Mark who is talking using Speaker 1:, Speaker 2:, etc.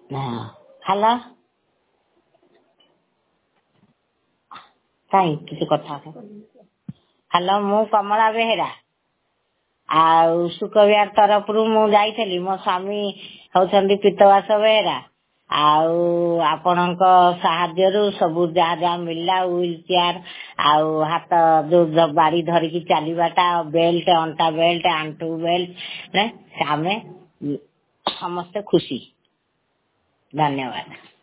Speaker 1: Hello କାଇଁ କିଛି କଥା ହ୍ୟାଲୋ ମୁଁ କମଳା ବେହେରା ଆଉ ସୁକବିହାର ତରଫରୁ ମୁଁ ଯାଇଥିଲି ମୋ ସ୍ୱାମୀ ହଉଛନ୍ତି ପିତବାସ ବେହେରା ଆଉ ଆପଣଙ୍କ ସାହାଯ୍ୟରୁ ସବୁ ଯାହା ଯାହା ମିଳିଲା ହୁଇଲ ଚେୟାର ଆଉ ହାତ ଯୋଉ ବାଡି ଧରିକି ଚାଲିବାଟା ବେଲ୍ଟ ଅଣ୍ଟା ବେଲ୍ଟ ଆଣ୍ଠୁ ବେଲ୍ଟ ଆମେ ସମସ୍ତେ ଖୁସି ଧନ୍ୟବାଦ।